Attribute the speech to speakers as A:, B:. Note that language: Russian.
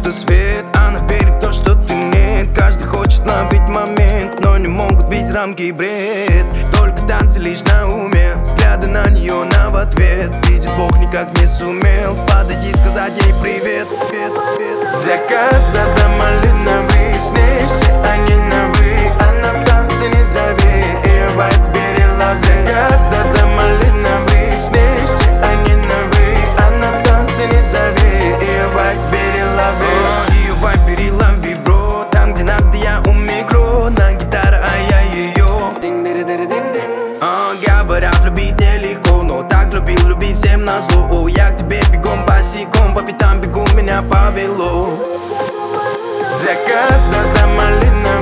A: будто свет. Она верит в то, что ты нет. Каждый хочет ловить момент, но не могут видеть рамки и бред. Только танцы лишь на уме, взгляды на нее на в ответ. Видит Бог, никак не сумел подойти и сказать ей привет. Закат до малиновый, с ней все они на вы. Она в танце не зови, ее вайб берела. Закат до малиновый, с ней все они на вы. Она в танце не зови, ее вайб берела. Ее вайб берела вибро, там где надо я у микро. На гитара, а я ее. Говорят, любить нелегко, но так любить всем назло. Я к тебе бегом босиком, по пятам бегу, меня повело. Закат до малина.